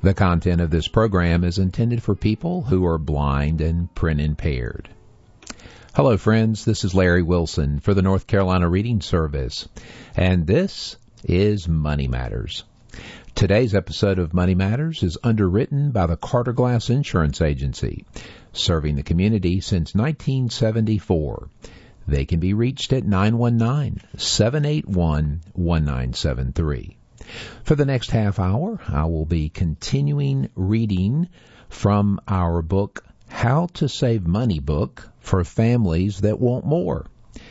The content of this program is intended for people who are blind and print impaired. Hello, friends. This is Larry Wilson for the North Carolina Reading Service, and this is Money Matters. Today's episode of Money Matters is underwritten by the Carter Glass Insurance Agency, serving the community since 1974. They can be reached at 919-781-1973. For the next half hour, I will be continuing reading from our book, How to Save Money book for families that want more.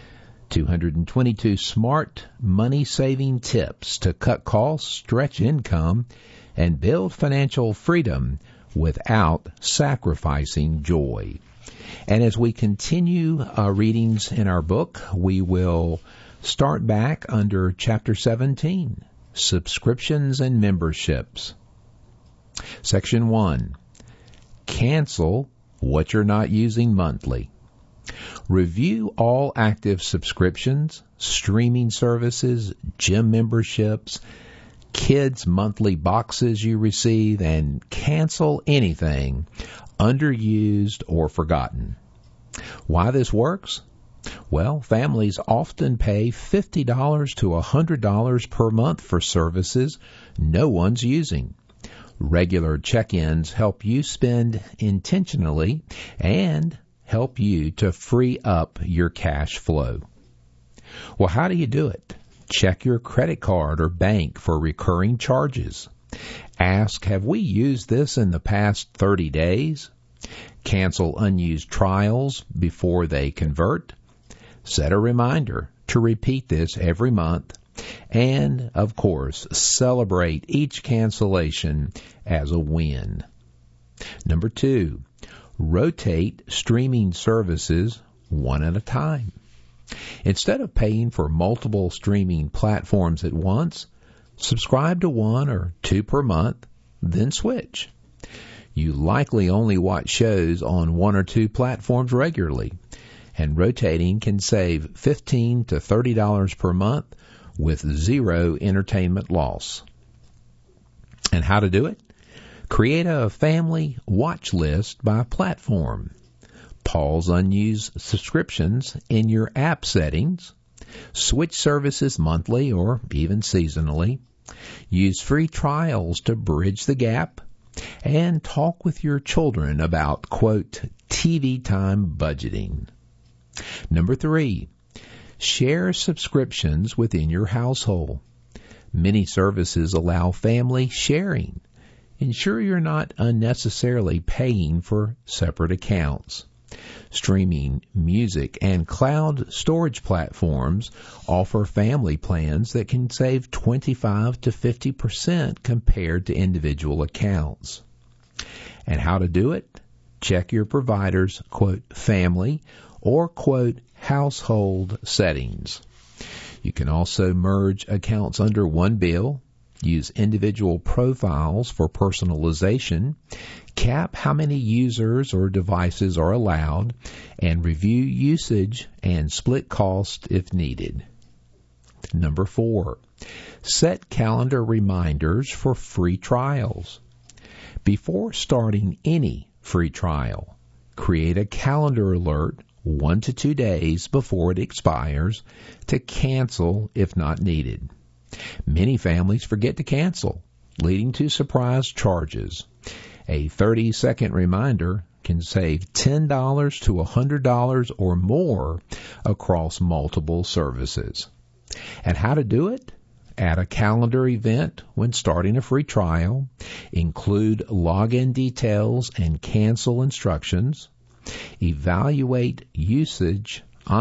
222 smart money-saving tips to cut costs, stretch income, and build financial freedom without sacrificing joy. And as we continue readings in our book, we will start back under Chapter 17, Subscriptions and Memberships. Section 1, Cancel what you're not using monthly. Review all active subscriptions, streaming services, gym memberships, kids' monthly boxes you receive, and cancel anything underused or forgotten. Why this works? Well, families often pay $50 to $100 per month for services no one's using. Regular check-ins help you spend intentionally and help you to free up your cash flow. Well, how do you do it? Check your credit card or bank for recurring charges. Ask, have we used this in the past 30 days? Cancel unused trials before they convert. Set a reminder to repeat this every month. And, of course, celebrate each cancellation as a win. Number 2, rotate streaming services one at a time. Instead of paying for multiple streaming platforms at once, subscribe to 1 or 2 per month, then switch. You likely only watch shows on 1 or 2 platforms regularly, and rotating can save $15 to $30 per month with zero entertainment loss. And how to do it? Create a family watch list by platform. Pause unused subscriptions in your app settings. Switch services monthly or even seasonally. Use free trials to bridge the gap. And talk with your children about, quote, TV time budgeting. Number 3, share subscriptions within your household. Many services allow family sharing. Ensure you're not unnecessarily paying for separate accounts. Streaming, music, and cloud storage platforms offer family plans that can save 25 to 50% compared to individual accounts. And how to do it? Check your provider's, quote, family or, quote, household settings. You can also merge accounts under one bill, use individual profiles for personalization, cap how many users or devices are allowed, and review usage and split cost if needed. Number 4, set calendar reminders for free trials. Before starting any free trial, create a calendar alert 1 to 2 days before it expires to cancel if not needed. Many families forget to cancel, leading to surprise charges. A 30-second reminder can save $10 to $100 or more across multiple services. And how to do it? Add a calendar event when starting a free trial. Include login details and cancel instructions. Evaluate usage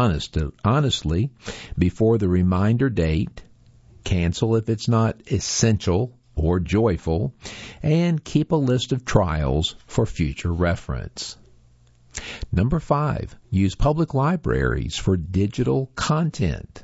honestly before the reminder date. Cancel if it's not essential or joyful, and keep a list of trials for future reference. Number 5, use public libraries for digital content.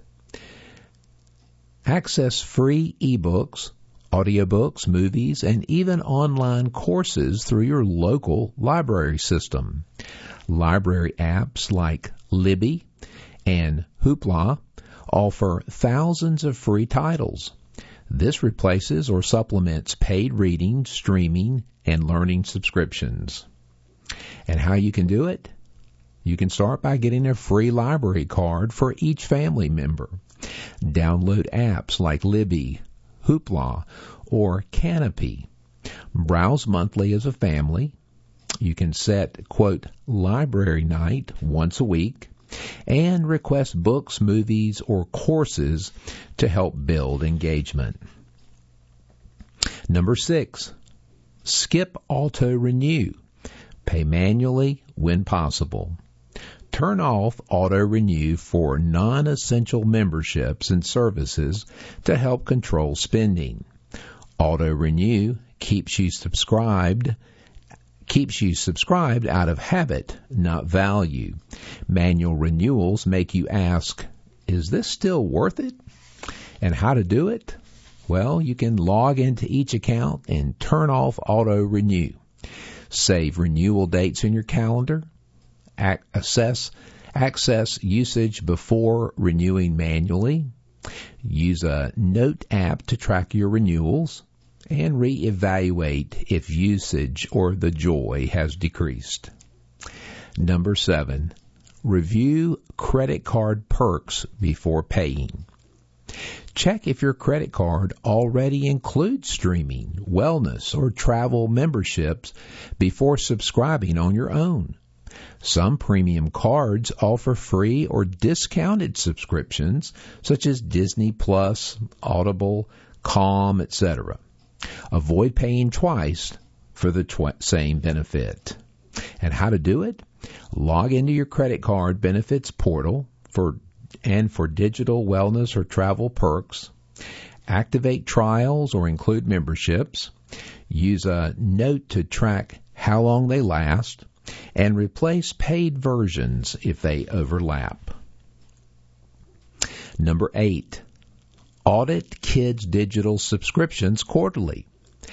Access free ebooks, audiobooks, movies, and even online courses through your local library system. Library apps like Libby and Hoopla offer thousands of free titles. This replaces or supplements paid reading, streaming, and learning subscriptions. And how you can do it? You can start by getting a free library card for each family member. Download apps like Libby, Hoopla, or Canopy. Browse monthly as a family. You can set, quote, library night once a week, and request books, movies, or courses to help build engagement. Number 6, skip auto renew. Pay manually when possible. Turn off auto renew for non-essential memberships and services to help control spending. Auto renew keeps you subscribed out of habit, not value. Manual renewals make you ask, is this still worth it? And how to do it? Well, you can log into each account and turn off auto renew. Save renewal dates in your calendar. Access usage before renewing manually. Use a note app to track your renewals. And reevaluate if usage or the joy has decreased. Number 7, review credit card perks before paying. Check if your credit card already includes streaming, wellness, or travel memberships before subscribing on your own. Some premium cards offer free or discounted subscriptions, such as Disney Plus, Audible, Calm, etc. Avoid paying twice for the same benefit. And how to do it? Log into your credit card benefits portal for digital wellness or travel perks. Activate trials or include memberships. Use a note to track how long they last. And replace paid versions if they overlap. Number 8. Audit kids' digital subscriptions quarterly.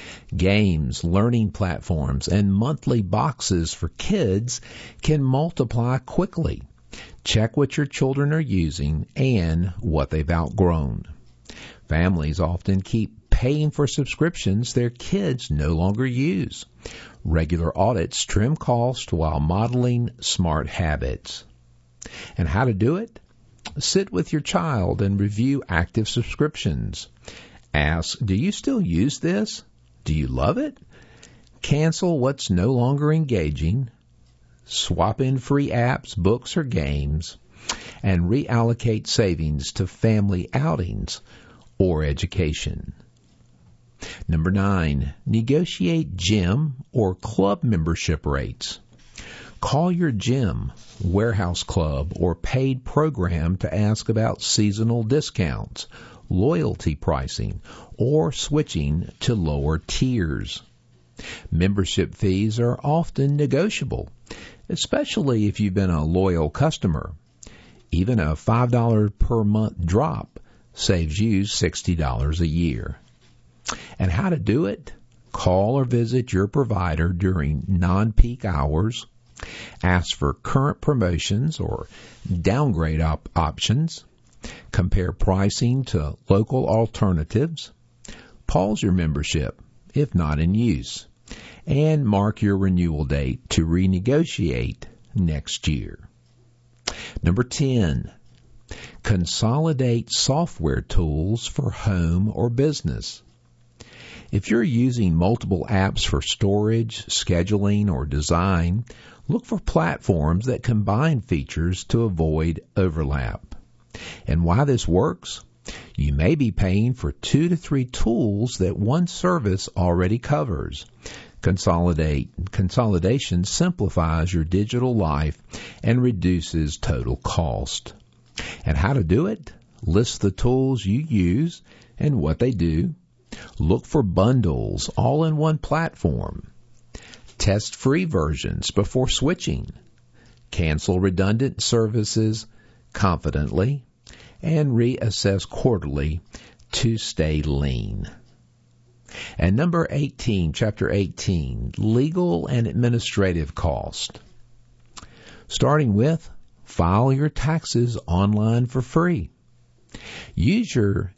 Games, learning platforms, and monthly boxes for kids can multiply quickly. Check what your children are using and what they've outgrown. Families often keep paying for subscriptions their kids no longer use. Regular audits trim costs while modeling smart habits. And how to do it? Sit with your child and review active subscriptions. Ask, do you still use this? Do you love it? Cancel what's no longer engaging. Swap in free apps, books, or games. And reallocate savings to family outings or education. Number 9, negotiate gym or club membership rates. Call your gym, warehouse club, or paid program to ask about seasonal discounts, loyalty pricing, or switching to lower tiers. Membership fees are often negotiable, especially if you've been a loyal customer. Even a $5 per month drop saves you $60 a year. And how to do it? Call or visit your provider during non-peak hours. Ask for current promotions or downgrade options. Compare pricing to local alternatives. Pause your membership if not in use. And mark your renewal date to renegotiate next year. Number 10, consolidate software tools for home or business. If you're using multiple apps for storage, scheduling, or design, look for platforms that combine features to avoid overlap. And why this works? You may be paying for 2 to 3 tools that one service already covers. Consolidation simplifies your digital life and reduces total cost. And how to do it? List the tools you use and what they do. Look for bundles all in one platform. Test free versions before switching. Cancel redundant services confidently. And reassess quarterly to stay lean. And number 18, chapter 18, legal and administrative cost. Starting with, file your taxes online for free. Use your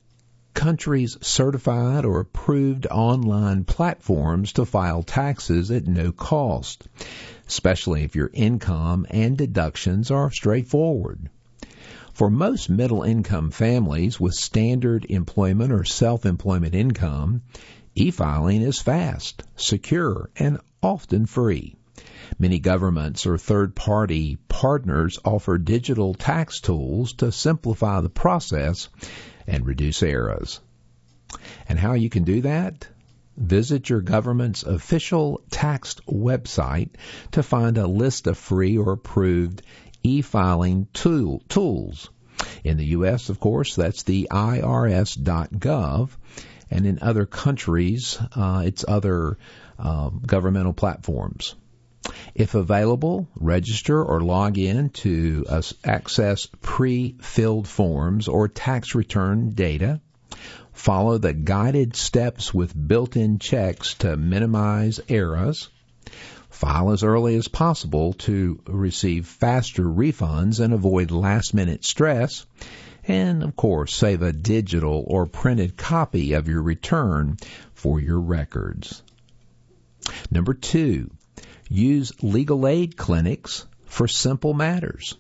countries' certified or approved online platforms to file taxes at no cost, especially if your income and deductions are straightforward. For most middle-income families with standard employment or self-employment income, e-filing is fast, secure, and often free. Many governments or third-party partners offer digital tax tools to simplify the process and reduce errors. And how you can do that? Visit your government's official tax website to find a list of free or approved e-filing tools. In the U.S., of course, that's the IRS.gov, and in other countries, it's other governmental platforms. If available, register or log in to access pre-filled forms or tax return data. Follow the guided steps with built-in checks to minimize errors. File as early as possible to receive faster refunds and avoid last-minute stress. And, of course, save a digital or printed copy of your return for your records. Number 2, use legal aid clinics for simple matters.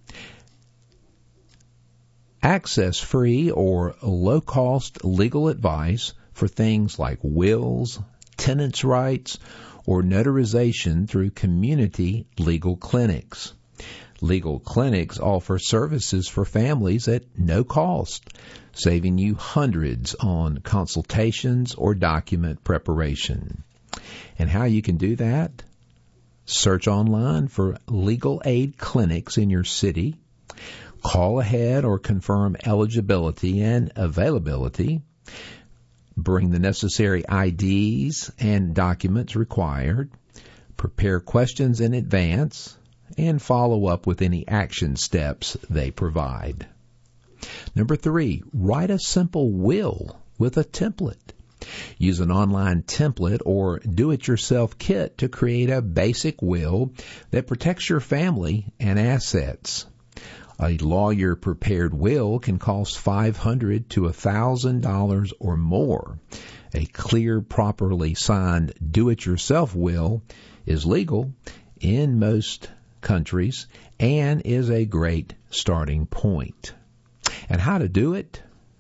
Access free or low-cost legal advice for things like wills, tenants' rights, or notarization through community legal clinics. Legal clinics offer services for families at no cost, saving you hundreds on consultations or document preparation. And how you can do that? Search online for legal aid clinics in your city. Call ahead or confirm eligibility and availability. Bring the necessary IDs and documents required. Prepare questions in advance and follow up with any action steps they provide. Number 3, write a simple will with a template. Use an online template or do-it-yourself kit to create a basic will that protects your family and assets. A lawyer-prepared will can cost $500 to $1,000 or more. A clear, properly signed do-it-yourself will is legal in most countries and is a great starting point. And how to do it?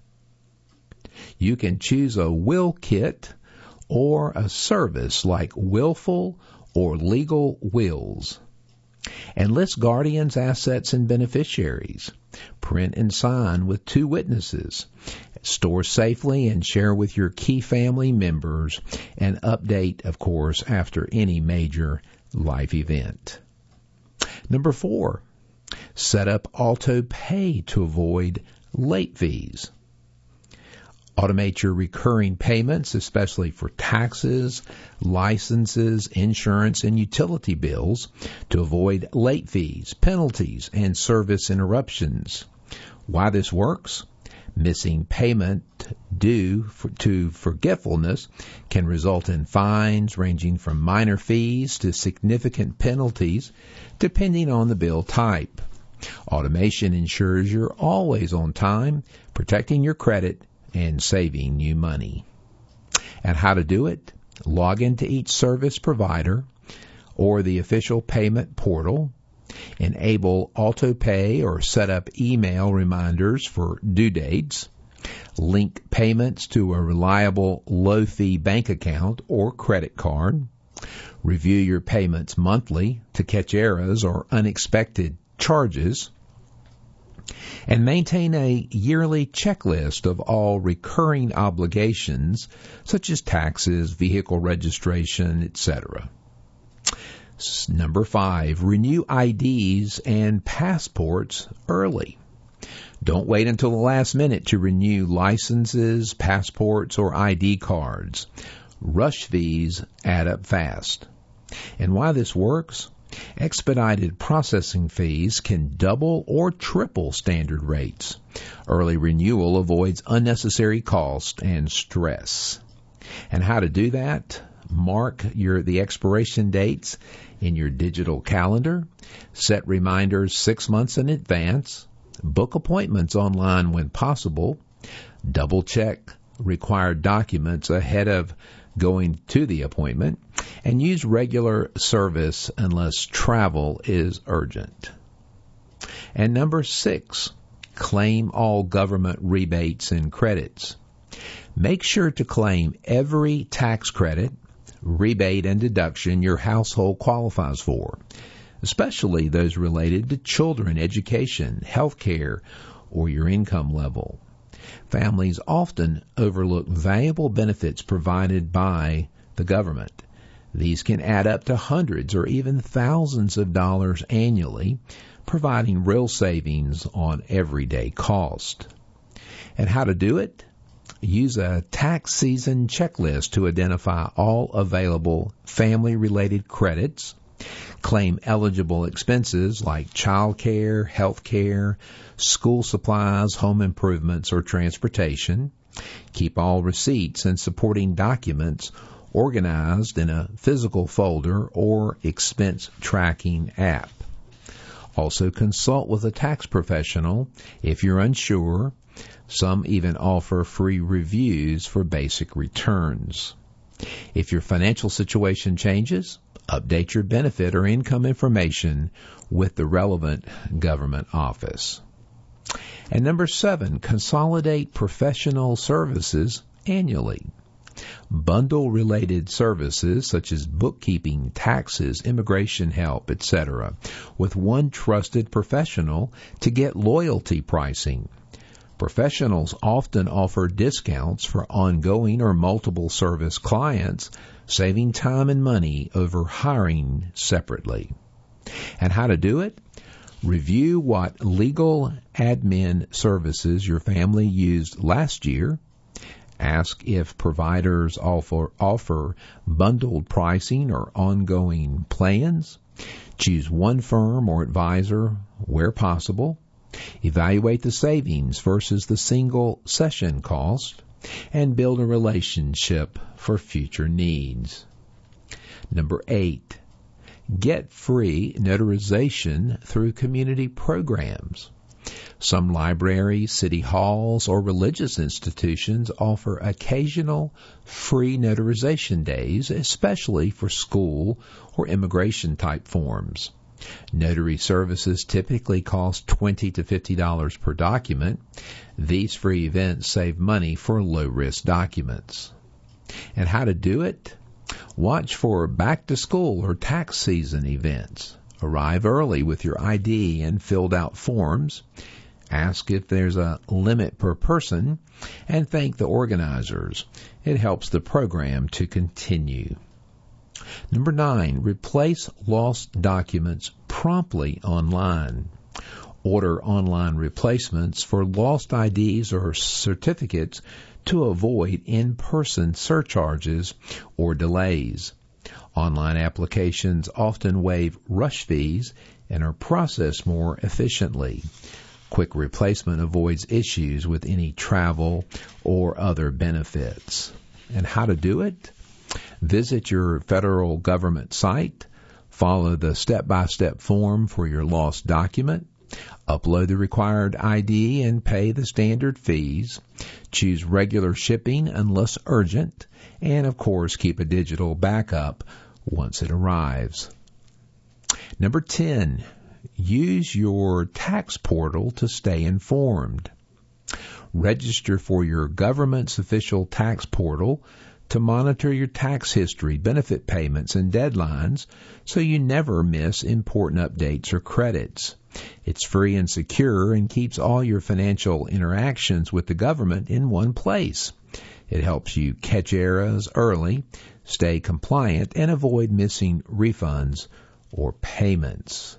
You can choose a will kit or a service like Willful or Legal Wills. And list guardians, assets, and beneficiaries. Print and sign with 2 witnesses. Store safely and share with your key family members. And update, of course, after any major life event. Number 4, set up auto pay to avoid late fees. Automate your recurring payments, especially for taxes, licenses, insurance, and utility bills to avoid late fees, penalties, and service interruptions. Why this works? Missing payment due to forgetfulness can result in fines ranging from minor fees to significant penalties, depending on the bill type. Automation ensures you're always on time, protecting your credit and saving you money. And how to do it? Log into each service provider or the official payment portal. Enable auto pay or set up email reminders for due dates. Link payments to a reliable low-fee bank account or credit card. Review your payments monthly to catch errors or unexpected charges. And maintain a yearly checklist of all recurring obligations, such as taxes, vehicle registration, etc. Number 5, renew IDs and passports early. Don't wait until the last minute to renew licenses, passports, or ID cards. Rush fees add up fast. And why this works? Expedited processing fees can double or triple standard rates. Early renewal avoids unnecessary cost and stress. And how to do that? Mark the expiration dates in your digital calendar. Set reminders 6 months in advance. Book appointments online when possible. Double-check required documents ahead of going to the appointment, and use regular service unless travel is urgent. And number 6, claim all government rebates and credits. Make sure to claim every tax credit, rebate, and deduction your household qualifies for, especially those related to children, education, health care, or your income level. Families often overlook valuable benefits provided by the government. These can add up to hundreds or even thousands of dollars annually, providing real savings on everyday cost. And how to do it? Use a tax season checklist to identify all available family-related credits. Claim eligible expenses like child care, health care, school supplies, home improvements, or transportation. Keep all receipts and supporting documents organized in a physical folder or expense tracking app. Also consult with a tax professional if you're unsure. Some even offer free reviews for basic returns. If your financial situation changes, update your benefit or income information with the relevant government office. And number 7, consolidate professional services annually. Bundle related services such as bookkeeping, taxes, immigration help, etc. with one trusted professional to get loyalty pricing. Professionals often offer discounts for ongoing or multiple service clients, saving time and money over hiring separately. And how to do it? Review what legal admin services your family used last year. Ask if providers offer bundled pricing or ongoing plans. Choose one firm or advisor where possible. Evaluate the savings versus the single session cost, and build a relationship for future needs. Number 8, get free notarization through community programs. Some libraries, city halls, or religious institutions offer occasional free notarization days, especially for school or immigration type forms. Notary services typically cost $20 to $50 per document. These free events save money for low-risk documents. And how to do it? Watch for back-to-school or tax season events. Arrive early with your ID and filled out forms. Ask if there's a limit per person, and thank the organizers. It helps the program to continue. Number 9, replace lost documents promptly online. Order online replacements for lost IDs or certificates to avoid in-person surcharges or delays. Online applications often waive rush fees and are processed more efficiently. Quick replacement avoids issues with any travel or other benefits. And how to do it? Visit your federal government site, follow the step-by-step form for your lost document, upload the required ID and pay the standard fees, choose regular shipping unless urgent, and of course keep a digital backup once it arrives. Number 10, use your tax portal to stay informed. Register for your government's official tax portal to monitor your tax history, benefit payments, and deadlines so you never miss important updates or credits. It's free and secure and keeps all your financial interactions with the government in one place. It helps you catch errors early, stay compliant, and avoid missing refunds or payments.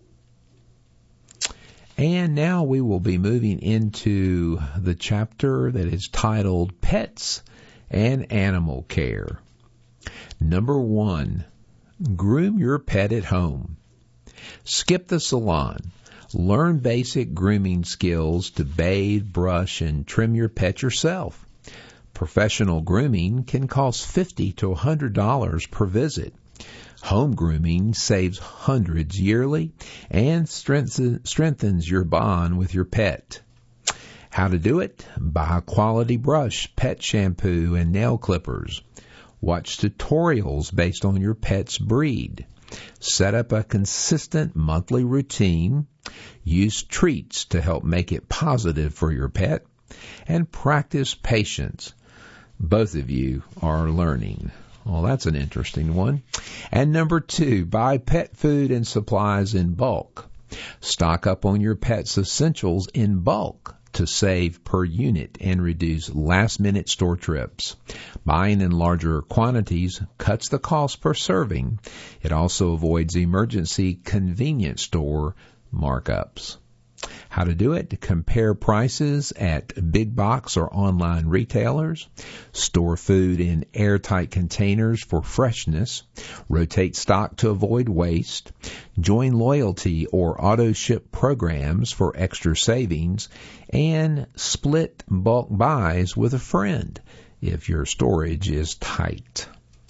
And now we will be moving into the chapter that is titled Pets and Animal Care. Number 1, groom your pet at home. Skip the salon. Learn basic grooming skills to bathe, brush, and trim your pet yourself. Professional grooming can cost $50 to $100 per visit. Home grooming saves hundreds yearly and strengthens your bond with your pet. How to do it? Buy a quality brush, pet shampoo, and nail clippers. Watch tutorials based on your pet's breed. Set up a consistent monthly routine. Use treats to help make it positive for your pet. And practice patience. Both of you are learning. Well, that's an interesting one. And number 2, buy pet food and supplies in bulk. Stock up on your pet's essentials in bulk to save per unit and reduce last-minute store trips. Buying in larger quantities cuts the cost per serving. It also avoids emergency convenience store markups. How to do it? Compare prices at big box or online retailers. Store food in airtight containers for freshness. Rotate stock to avoid waste. Join loyalty or auto ship programs for extra savings. And split bulk buys with a friend if your storage is tight.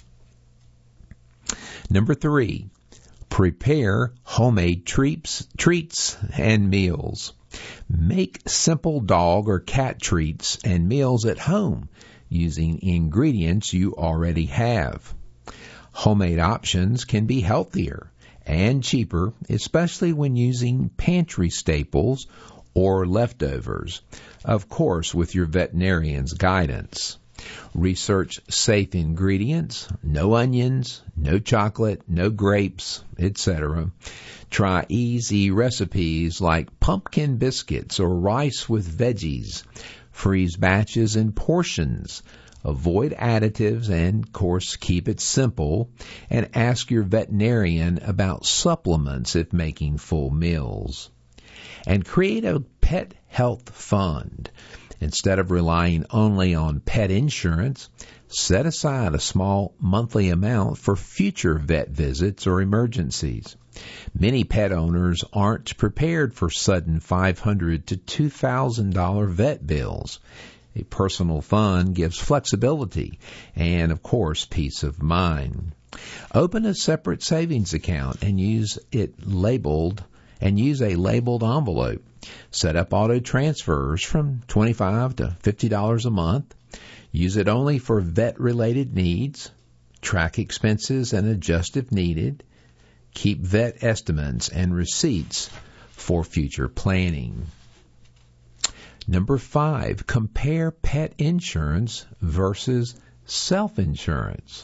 Number 3. Prepare homemade treats and meals. Make simple dog or cat treats and meals at home using ingredients you already have. Homemade options can be healthier and cheaper, especially when using pantry staples or leftovers, of course with your veterinarian's guidance. Research safe ingredients, no onions, no chocolate, no grapes, etc. Try easy recipes like pumpkin biscuits or rice with veggies. Freeze batches and portions. Avoid additives and, of course, keep it simple. And ask your veterinarian about supplements if making full meals. And create a pet health fund. Instead of relying only on pet insurance, set aside a small monthly amount for future vet visits or emergencies. Many pet owners aren't prepared for sudden $500 to $2,000 vet bills. A personal fund gives flexibility and, of course, peace of mind. Open a separate savings account and use a labeled envelope. Set up auto transfers from $25 to $50 a month. Use it only for vet-related needs. Track expenses and adjust if needed. Keep vet estimates and receipts for future planning. Number 5, compare pet insurance versus self-insurance.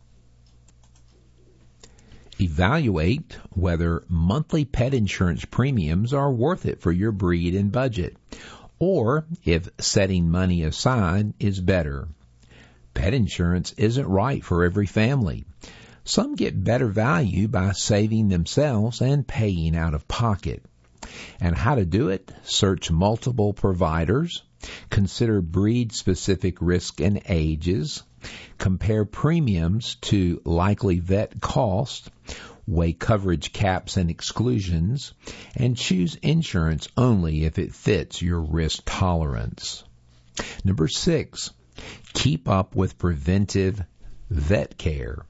Evaluate whether monthly pet insurance premiums are worth it for your breed and budget, or if setting money aside is better. Pet insurance isn't right for every family. Some get better value by saving themselves and paying out of pocket. And how to do it? Search multiple providers. Consider breed-specific risk and ages. Compare premiums to likely vet cost. Weigh coverage caps and exclusions. And choose insurance only if it fits your risk tolerance. Number 6, keep up with preventive vet care.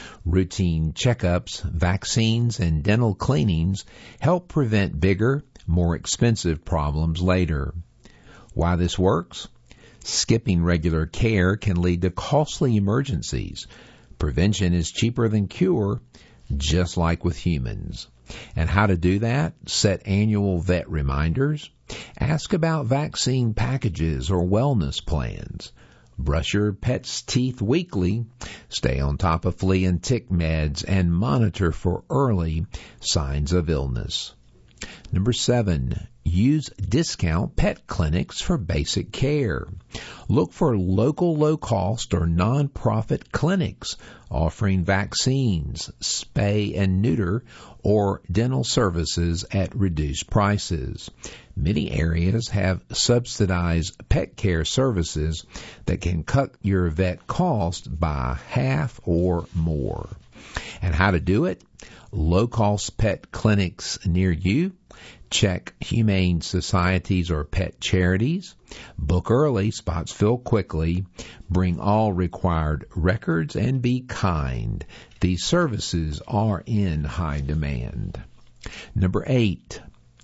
Routine checkups, vaccines, and dental cleanings help prevent bigger, more expensive problems later. Why this works? Skipping regular care can lead to costly emergencies. Prevention is cheaper than cure, just like with humans. And how to do that? Set annual vet reminders. Ask about vaccine packages or wellness plans. Brush your pet's teeth weekly. Stay on top of flea and tick meds and monitor for early signs of illness. Number 7, use discount pet clinics for basic care. Look for local low-cost or non-profit clinics offering vaccines, spay and neuter, or dental services at reduced prices. Many areas have subsidized pet care services that can cut your vet cost by half or more. And how to do it? Low-cost pet clinics near you. Check humane societies or pet charities. Book early, spots fill quickly. Bring all required records and be kind. These services are in high demand. Number 8,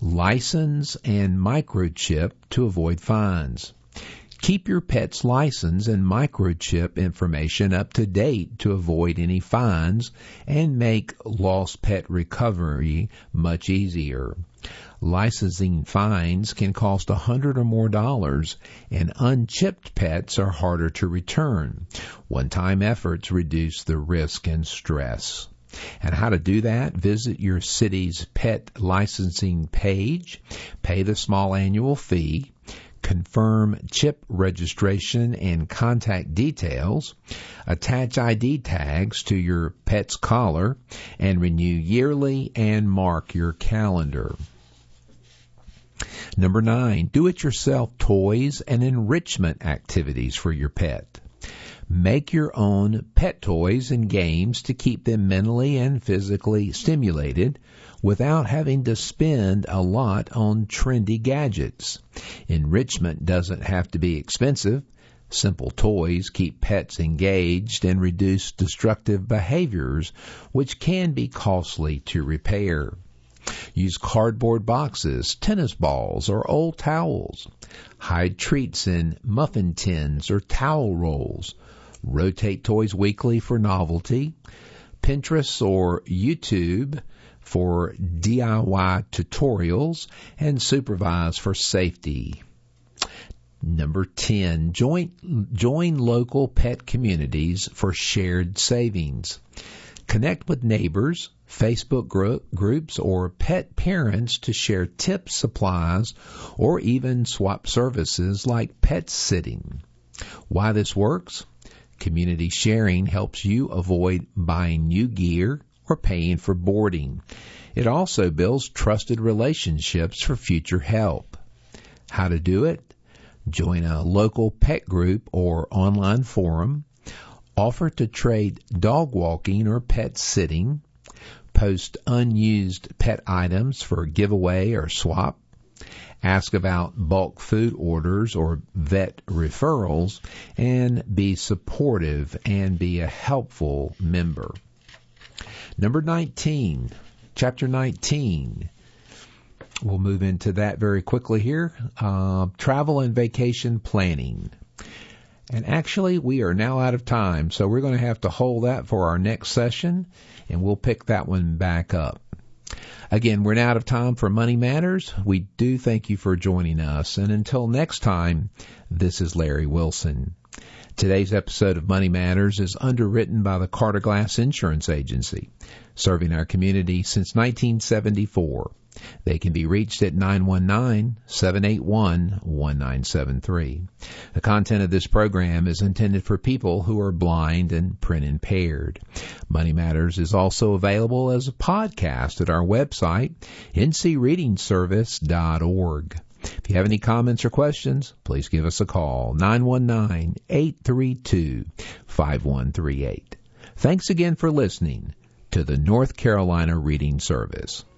License and microchip to avoid fines. Keep your pet's license and microchip information up to date to avoid any fines and make lost pet recovery much easier. Licensing fines can cost $100 or more, and unchipped pets are harder to return. One-time efforts reduce the risk and stress. And how to do that? Visit your city's pet licensing page, pay the small annual fee, confirm chip registration and contact details, attach ID tags to your pet's collar, and renew yearly and mark your calendar. Number 9, do-it-yourself toys and enrichment activities for your pet. Make your own pet toys and games to keep them mentally and physically stimulated without having to spend a lot on trendy gadgets. Enrichment doesn't have to be expensive. Simple toys keep pets engaged and reduce destructive behaviors, which can be costly to repair. Use cardboard boxes, tennis balls, or old towels. Hide treats in muffin tins or towel rolls. Rotate toys weekly for novelty. Pinterest or YouTube for DIY tutorials, and supervise for safety. Number 10, join local pet communities for shared savings. Connect with neighbors, Facebook groups, or pet parents to share tips, supplies, or even swap services like pet sitting. Why this works? Community sharing helps you avoid buying new gear or paying for boarding. It also builds trusted relationships for future help. How to do it? Join a local pet group or online forum. Offer to trade dog walking or pet sitting. Post unused pet items for giveaway or swap. Ask about bulk food orders or vet referrals, and be supportive and be a helpful member. Number 19, Chapter 19. We'll move into that very quickly here. Travel and vacation planning. And actually, we are now out of time, so we're going to have to hold that for our next session, and we'll pick that one back up. Again, we're now out of time for Money Matters. We do thank you for joining us. And until next time, this is Larry Wilson. Today's episode of Money Matters is underwritten by the Carter Glass Insurance Agency, serving our community since 1974. They can be reached at 919-781-1973. The content of this program is intended for people who are blind and print impaired. Money Matters is also available as a podcast at our website, ncreadingservice.org. If you have any comments or questions, please give us a call, 919-832-5138. Thanks again for listening to the North Carolina Reading Service.